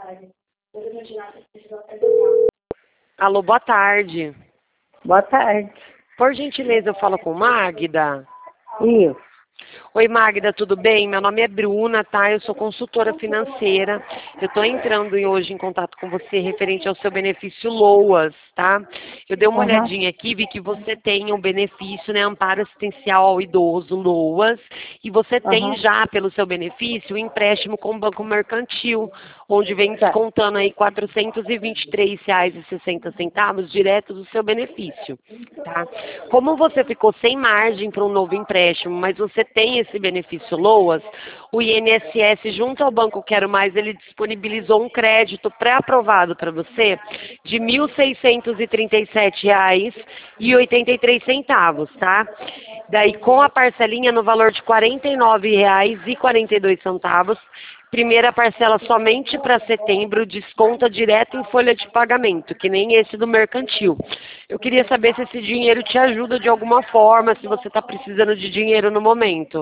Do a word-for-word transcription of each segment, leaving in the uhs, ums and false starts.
Alô, boa tarde. Boa tarde. Por gentileza, eu falo com Magda? Isso. Oi, Magda, tudo bem? Meu nome é Bruna, tá? Eu sou consultora financeira. Eu estou entrando hoje em contato com você referente ao seu benefício LOAS, tá? Eu dei uma Uhum. olhadinha aqui, vi que você tem um benefício, né, amparo assistencial ao idoso, LOAS, e você tem Uhum. já, pelo seu benefício, um empréstimo com o Banco Mercantil, onde vem Tá. descontando aí quatrocentos e vinte e três reais e sessenta centavos direto do seu benefício, tá? Como você ficou sem margem para um novo empréstimo, mas você tem esse benefício LOAS, o I N S S, junto ao Banco Quero Mais, ele disponibilizou um crédito pré-aprovado para você de mil seiscentos e trinta e sete reais e oitenta e três centavos, tá? Daí com a parcelinha no valor de quarenta e nove reais e quarenta e dois centavos, primeira parcela somente para setembro, desconta direto em folha de pagamento, que nem esse do mercantil. Eu queria saber se esse dinheiro te ajuda de alguma forma, se você está precisando de dinheiro no momento.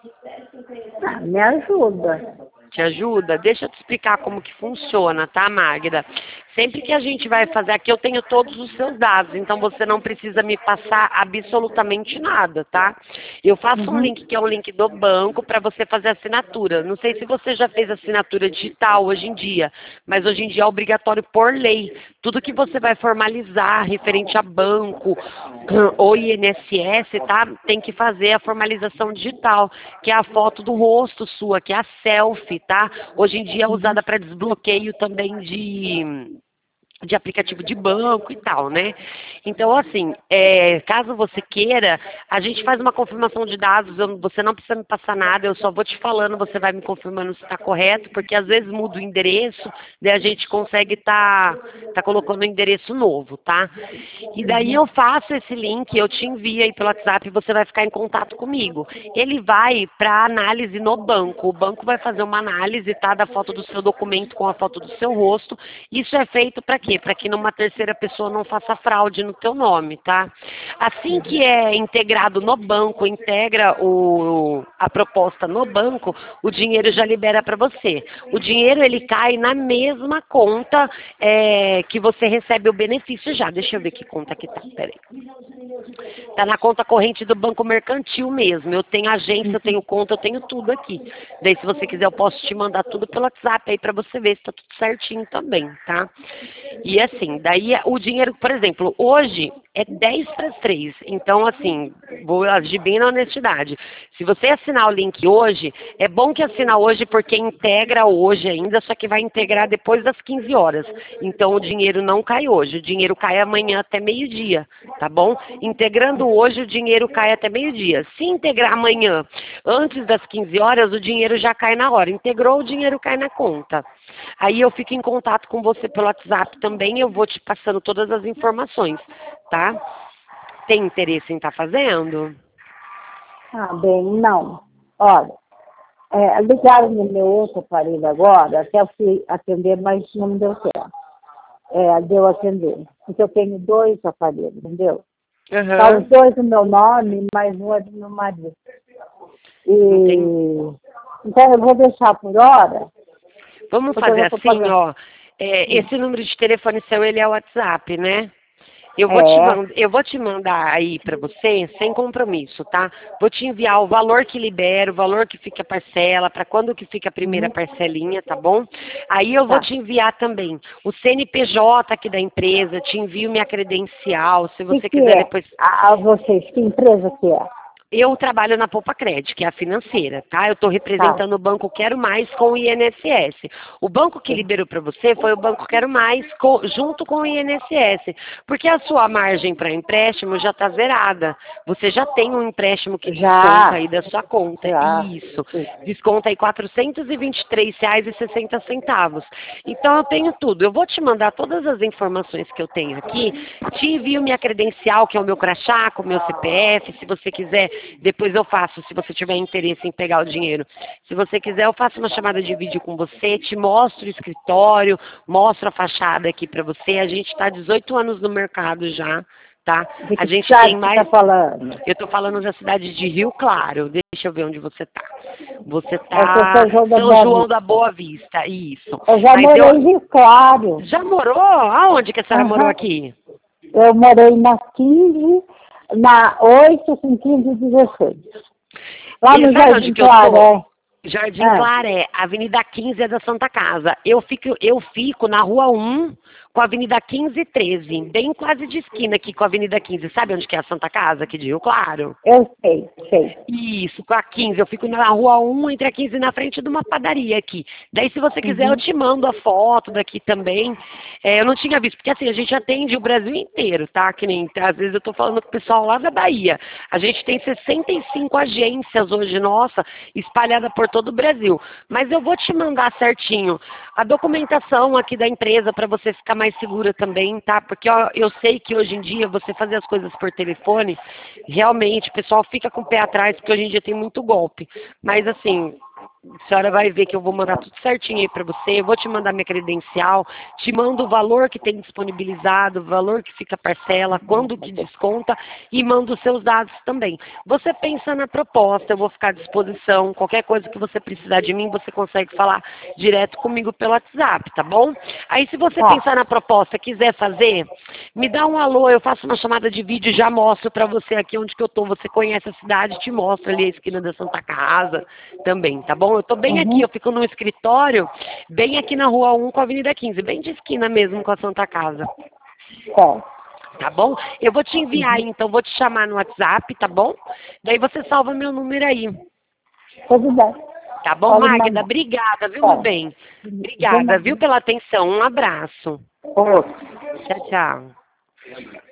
Ah, me ajuda. Te ajuda? Deixa eu te explicar como que funciona, tá, Magda? Sempre que a gente vai fazer aqui, eu tenho todos os seus dados, então você não precisa me passar absolutamente nada, tá? Eu faço um Uhum. link que é o link do banco para você fazer a assinatura. Não sei se você já fez assinatura digital hoje em dia, mas hoje em dia é obrigatório por lei. Tudo que você vai formalizar referente a banco ou I N S S, tá? Tem que fazer a formalização digital, que é a foto do rosto sua, que é a selfie, tá? Hoje em dia é Uhum. usada para desbloqueio também de de aplicativo de banco e tal, né? Então, assim, é, caso você queira, a gente faz uma confirmação de dados, eu- você não precisa me passar nada, eu só vou te falando, você vai me confirmando se está correto, porque às vezes muda o endereço, daí a gente consegue estar tá, tá colocando o endereço novo, tá? E daí eu faço esse link, eu te envio aí pelo WhatsApp e você vai ficar em contato comigo. Ele vai para análise no banco, o banco vai fazer uma análise, tá, da foto do seu documento com a foto do seu rosto. Isso é feito para quê? Para que numa terceira pessoa não faça fraude no teu nome, tá? Assim que é integrado no banco, integra o, a proposta no banco, o dinheiro já libera para você. O dinheiro ele cai na mesma conta é, que você recebe o benefício já. Deixa eu ver que conta que tá, peraí. Tá na conta corrente do Banco Mercantil mesmo. Eu tenho agência, eu tenho conta, eu tenho tudo aqui. Daí se você quiser eu posso te mandar tudo pelo WhatsApp aí para você ver se tá tudo certinho também, tá? E assim, daí o dinheiro, por exemplo, hoje é dez para as três. Então, assim, vou agir bem na honestidade. Se você assinar o link hoje, é bom que assinar hoje porque integra hoje ainda, só que vai integrar depois das quinze horas. Então, o dinheiro não cai hoje, o dinheiro cai amanhã até meio-dia, tá bom? Integrando hoje, o dinheiro cai até meio-dia. Se integrar amanhã, antes das quinze horas, o dinheiro já cai na hora. Integrou, o dinheiro cai na conta. Aí eu fico em contato com você pelo WhatsApp também, eu vou te passando todas as informações, tá? Tem interesse em estar fazendo? Ah, bem, não. Olha, é, ligaram no meu outro aparelho agora, até eu fui atender, mas não me deu certo. É, deu atender. Porque eu tenho dois aparelhos, entendeu? Tá Aham. os dois no meu nome, mas um é do meu marido. E, Entendi. então eu vou deixar por hora, Vamos porque eu fazer já estou assim, pagando. ó. É, esse número de telefone seu, ele é o WhatsApp, né? Eu vou te, É, mand eu vou te mandar aí para você, sem compromisso, tá? Vou te enviar o valor que libera, o valor que fica a parcela, para quando que fica a primeira uhum, parcelinha, tá bom? Aí eu vou tá. te enviar também o C N P J aqui da empresa, te envio minha credencial, se O que, você que quiser é? depois. A, a vocês, que empresa que é? Eu trabalho na Poupa Cred, que é a financeira, tá? Eu estou Tá. representando o Banco Quero Mais com o I N S S. O banco que liberou para você foi o Banco Quero Mais co- junto com o I N S S, porque a sua margem para empréstimo já está zerada. Você já tem um empréstimo que desconta Já, aí da sua conta. já. Isso. Desconta aí quatrocentos e vinte e três reais e sessenta centavos. Então eu tenho tudo. Eu vou te mandar todas as informações que eu tenho aqui. Te envio minha credencial, que é o meu crachá, com o meu C P F, se você quiser. Depois eu faço, se você tiver interesse em pegar o dinheiro. Se você quiser, eu faço uma chamada de vídeo com você, te mostro o escritório, mostro a fachada aqui para você. A gente está há dezoito anos no mercado já, tá? De A que gente cidade tem você mais... está falando? Eu tô falando da cidade de Rio Claro. Deixa eu ver onde você tá. Você Eu sou tá São João da São Boa João da Vista. Boa Vista, isso. Eu já Mas morei eu... em Rio Claro. Já morou? Aonde que a senhora morou Aham. aqui? Eu morei na quinze, na oito com quinze e dezesseis. Lá E no sabe onde Jardim que eu tô? Claré. Jardim Ah, Claré, Avenida quinze é da Santa Casa. Eu fico, eu fico na Rua um com a Avenida quinze e treze, bem quase de esquina aqui com a Avenida quinze. Sabe onde que é a Santa Casa aqui de Rio Claro? eu sei, sei. Isso, com a quinze. Eu fico na Rua um, entre a quinze, na frente de uma padaria aqui. Daí, se você quiser, eu Uhum. te mando a foto daqui também. É, eu não tinha visto, porque assim, a gente atende o Brasil inteiro, tá? Que nem, às vezes eu tô falando com o pessoal lá da Bahia. A gente tem sessenta e cinco agências hoje, nossa, espalhada por todo o Brasil. Mas eu vou te mandar certinho a documentação aqui da empresa para você ficar mais segura também, tá? Porque ó, eu sei que hoje em dia você fazer as coisas por telefone, realmente o pessoal fica com o pé atrás, porque hoje em dia tem muito golpe. Mas assim, a senhora vai ver que eu vou mandar tudo certinho aí para você, eu vou te mandar minha credencial, te mando o valor que tem disponibilizado, o valor que fica a parcela, quando que desconta e mando os seus dados também. Você pensa na proposta, eu vou ficar à disposição, qualquer coisa que você precisar de mim, você consegue falar direto comigo pelo WhatsApp, tá bom? Aí se você Tá. pensar na proposta, quiser fazer, me dá um alô, eu faço uma chamada de vídeo e já mostro para você aqui onde que eu tô, você conhece a cidade, te mostro ali a esquina da Santa Casa também, tá bom? Eu tô bem aqui, Uhum. eu fico no escritório, bem aqui na Rua um com a Avenida quinze, bem de esquina mesmo com a Santa Casa. Tá. Tá bom? Eu vou te enviar, Uhum. então, vou te chamar no WhatsApp, tá bom? Daí você salva meu número aí. Tudo bem. Tá bom, Pode Magda? mandar. Obrigada, viu, meu Tá. bem? De Obrigada, nada. viu, pela atenção. Um abraço. Outro. Tchau, tchau.